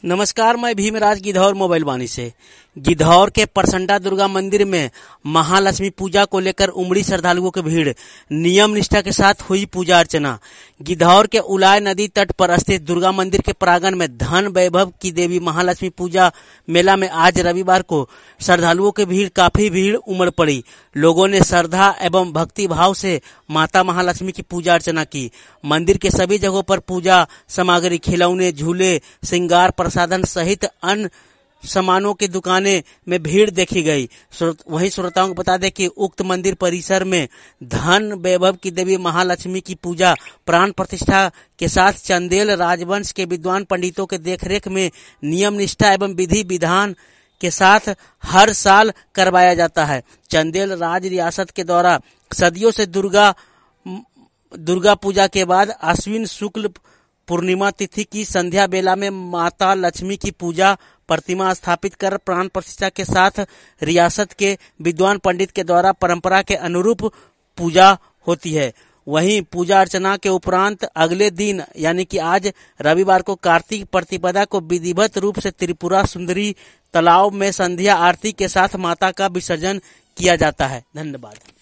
नमस्कार, मैं भीमराज गिद्धौर मोबाइल वाणी से। गिद्धौर के परसंडा दुर्गा मंदिर में महालक्ष्मी पूजा को लेकर उमड़ी श्रद्धालुओं की भीड़। नियम निष्ठा के साथ हुई पूजा अर्चना। गिद्धौर के उलाय नदी तट पर स्थित दुर्गा मंदिर के प्रांगण में धन वैभव की देवी महालक्ष्मी पूजा मेला में आज रविवार को श्रद्धालुओं की भीड़ काफी भीड़ उमड़ पड़ी। लोगों ने श्रद्धा एवं भक्ति भाव से माता महालक्ष्मी की पूजा अर्चना की। मंदिर के सभी जगहों पर पूजा सामग्री, खिलौने, झूले, श्रृंगार, प्रसाधन सहित अन्य सामानों की दुकानें में भीड़ देखी गई। वहीं श्रोताओं को बता दें कि उक्त मंदिर परिसर में धन वैभव की देवी महालक्ष्मी की पूजा प्राण प्रतिष्ठा के साथ चंदेल राजवंश के विद्वान पंडितों के देखरेख में नियम निष्ठा एवं विधि विधान के साथ हर साल करवाया जाता है। चंदेल राज रियासत के द्वारा सदियों से दुर्गा पूजा के बाद आश्विन शुक्ल पूर्णिमा तिथि की संध्या बेला में माता लक्ष्मी की पूजा प्रतिमा स्थापित कर प्राण प्रतिष्ठा के साथ रियासत के विद्वान पंडित के द्वारा परंपरा के अनुरूप पूजा होती है। वहीं पूजा अर्चना के उपरांत अगले दिन यानी कि आज रविवार को कार्तिक प्रतिपदा को विधिवत रूप से त्रिपुरा सुंदरी तालाब में संध्या आरती के साथ माता का विसर्जन किया जाता है। धन्यवाद।